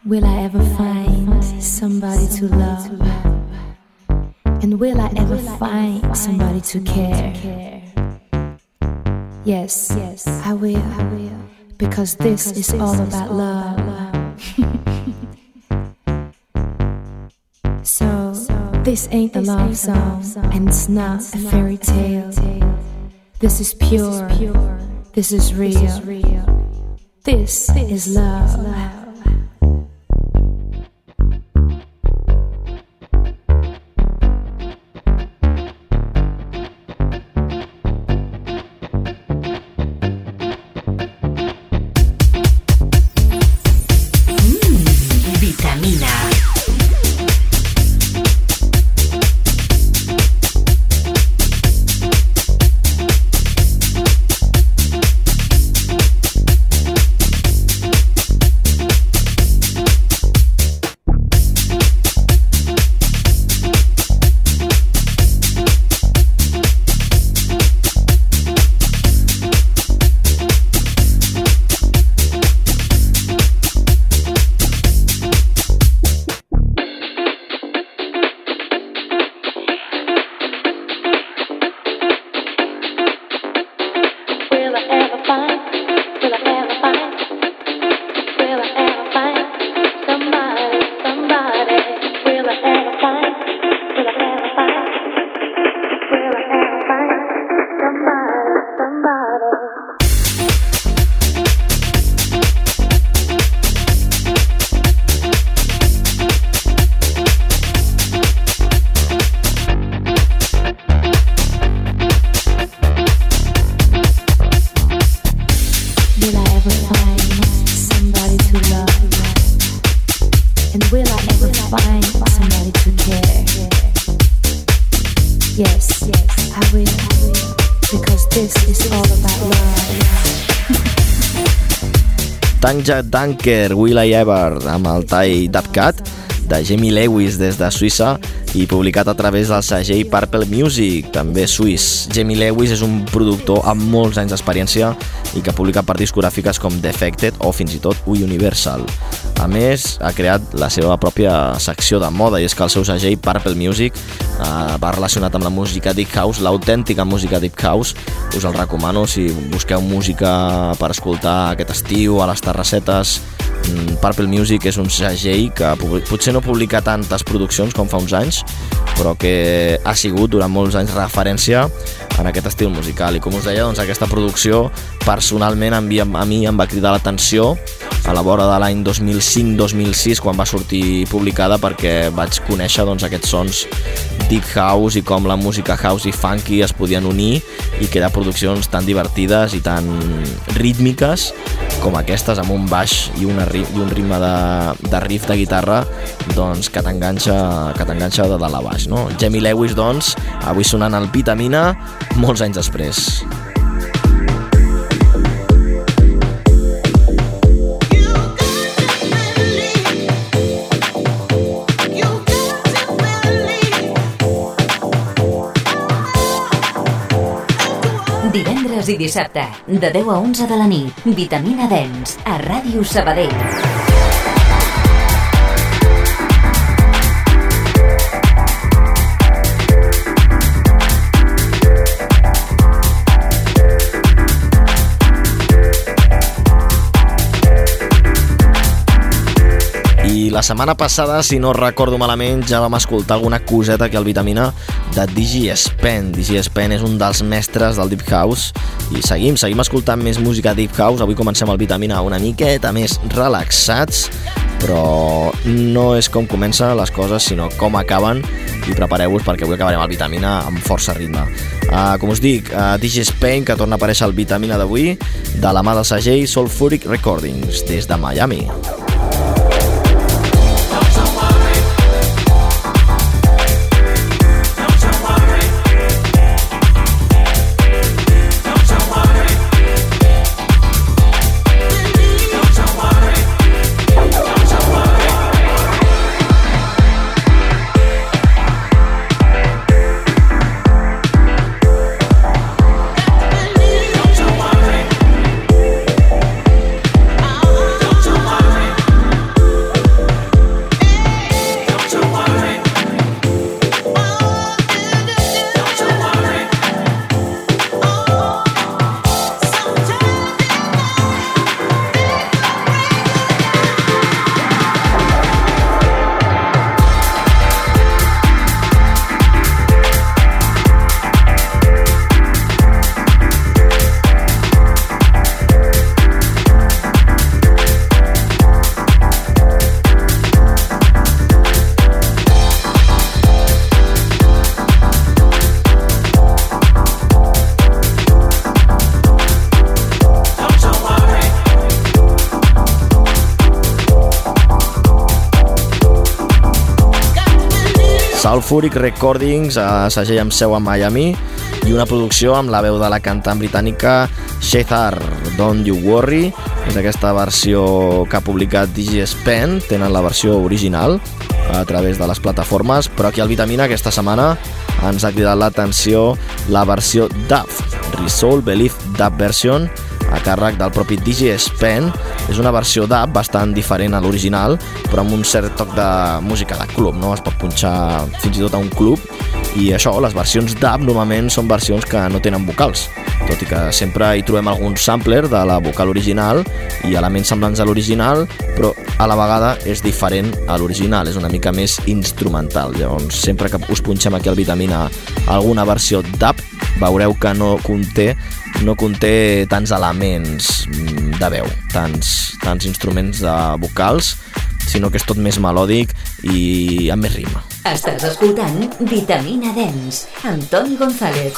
Will I ever find somebody to love? And will I ever find somebody to care? Yes, I will. Because this is all about love. So, this ain't a love song, and it's not a fairy tale. This is pure. This is real. This is love. Danger Danker, Will I Ever, amb el tall d'Upcat de Jamie Lewis des de Suïssa i publicat a través del segell Purple Music, també suís. Jamie Lewis és un productor amb molts anys d'experiència i que publica per discogràfiques com Defected o fins i tot Universal. A més, ha creat la seva pròpia secció de moda i és que el seu segell Purple Music va relacionat amb la música Deep House, l'autèntica música Deep House. Us el recomano si busqueu música per escoltar aquest estiu a les terrassetes. Purple Music és un segell que potser no publica tantes produccions com fa uns anys, però que ha sigut durant molts anys referència en aquest estil musical. I com us deia, doncs, aquesta producció personalment a mi em va cridar l'atenció a la vora de l'any 2005-2006 quan va sortir publicada, perquè vaig conèixer aquests sons Deep House i com la música house i funky es podien unir i crear produccions tan divertides i tan rítmiques com aquestes, amb un baix i un ritme de riff de guitarra que t'enganxa de dalt a baix, no? Jamie Lewis, avui sonant el Vitamina molts anys després. Divendres i dissabte, de 10 a 11 de la nit, Vitamina Dance, a Ràdio Sabadell. I la setmana passada, si no recordo malament, ja vam escoltar alguna coseta aquí al Vitamina de DJ Spen. DJ Spen és un dels mestres del Deep House i seguim escoltant més música Deep House. Avui comencem el Vitamina una miqueta més relaxats, però no és com comencen les coses, sinó com acaben, i prepareu-vos perquè avui acabarem el Vitamina amb força ritme. Com us dic, DJ Spen, que torna a aparèixer al Vitamina d'avui, de la mà del segell Sulfuric Recordings, des de Miami. Sulfuric Recordings, segell amb seu a Miami, i una producció amb la veu de la cantant britànica Shethar, Don't You Worry. És aquesta versió que ha publicat DJ Spen, tenen la versió original a través de les plataformes, però aquí al Vitamina aquesta setmana ens ha cridat l'atenció la versió dub, Resolve Belief Dub Version, a càrrec del propi DJ Spen. És una versió dub bastant diferent a l'original, però amb un cert toc de música de club, no? Es pot punxar fins i tot a un club, i això, les versions dub normalment són versions que no tenen vocals, tot i que sempre hi trobem algun sampler de la vocal original i elements semblants a l'original, però a la vegada és diferent a l'original, és una mica més instrumental. Llavors, sempre que us punxem aquí al Vitamina alguna versió dub, veureu que no conté tants elements de veu, tants instruments de vocals, sinó que és tot més melòdic i amb més rima. Estàs escoltant Vitamina Dance amb Toni González.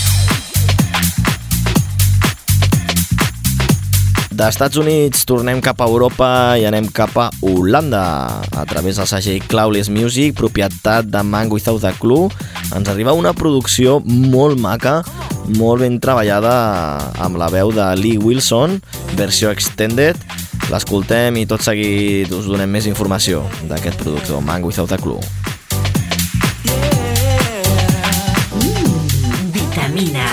D'Estats Units tornem cap a Europa i anem cap a Holanda. A través del segell Clawless Music, propietat de Man Without a Clue, ens arriba una producció molt maca, molt ben treballada, amb la veu de Lee Wilson, versió extended. L'escoltem i tot seguit us donem més informació d'aquest productor, Man Without a Clue. Vitamina.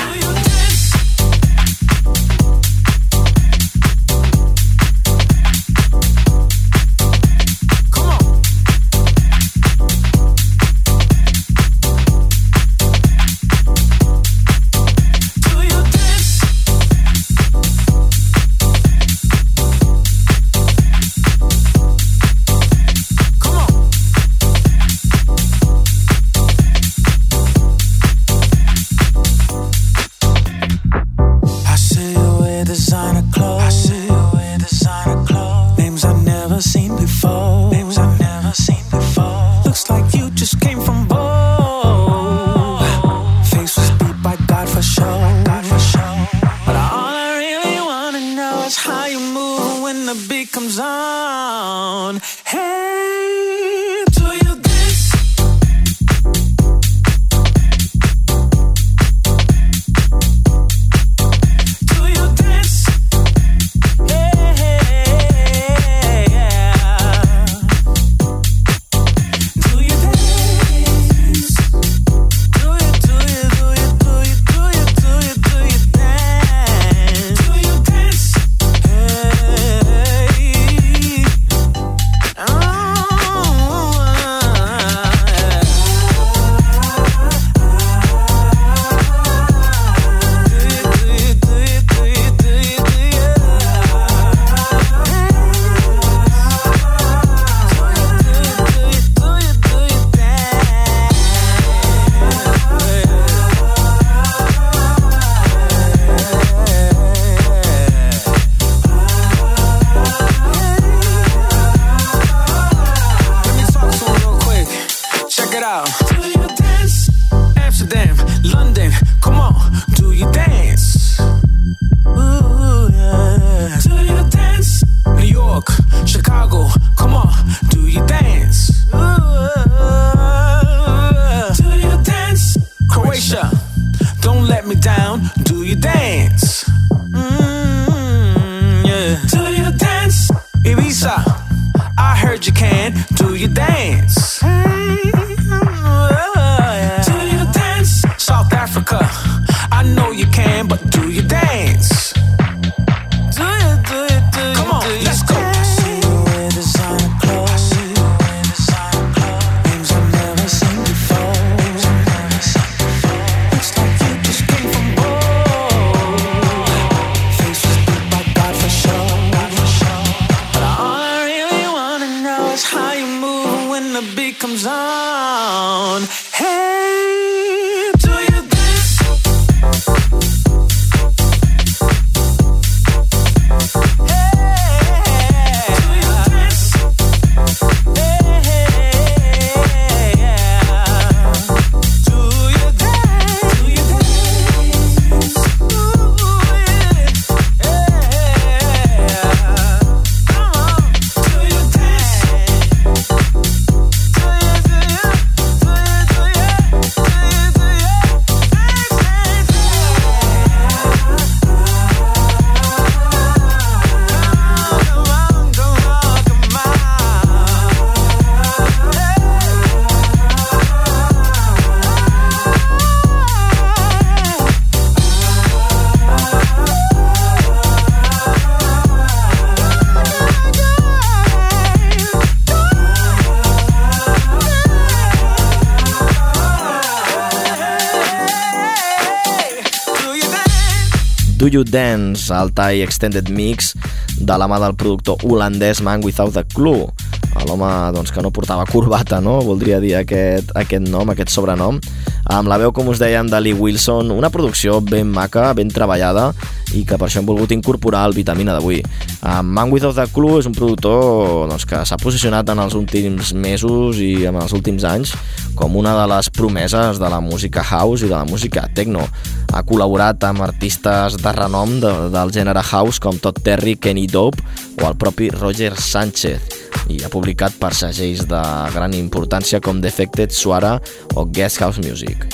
Do You Dance, el Thai Extended Mix de la mà del productor holandès Man Without a Clue, l'home doncs, que no portava corbata, no? Voldria dir aquest nom, aquest sobrenom, amb la veu, com us dèiem, de Lee Wilson, una producció ben maca, ben treballada, i que per això hem volgut incorporar al Vitamina d'avui. Man Without a Clue és un productor doncs, que s'ha posicionat en els últims mesos i en els últims anys com una de les promeses de la música house i de la música techno. Ha col·laborat amb artistes de renom del gènere house com Todd Terry, Kenny Dope o el propi Roger Sanchez, i ha publicat per segells de gran importància com Defected, Suara o Guest House Music.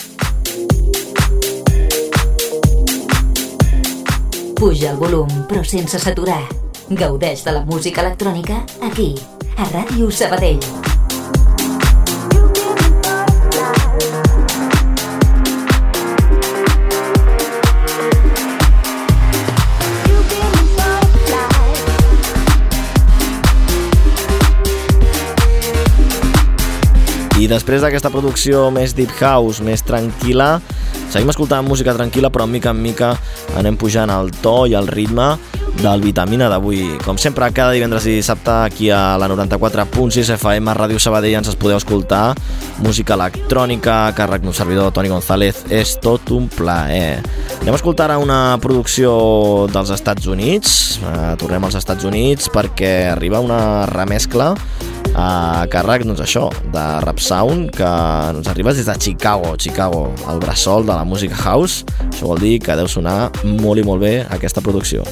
Puja el volum, però sense saturar. Gaudeix de la música electrònica aquí, a Ràdio Sabadell. I després d'aquesta producció més deep house, més tranquil·la, seguim escoltant música tranquil·la, però mica en mica anem pujant el to i el ritme del Vitamina d'avui. Com sempre, cada divendres i dissabte aquí a la 94.6 FM a Ràdio Sabadell ens podeu escoltar música electrònica a càrrec d'un servidor, Toni González. És tot un plaer. Anem a escoltar ara una producció dels Estats Units. Tornem als Estats Units perquè arriba una remescla a càrrec, doncs això, de Rap Sound, que ens arriba des de Chicago, el bressol de la música house. Això vol dir que deu sonar molt i molt bé aquesta producció.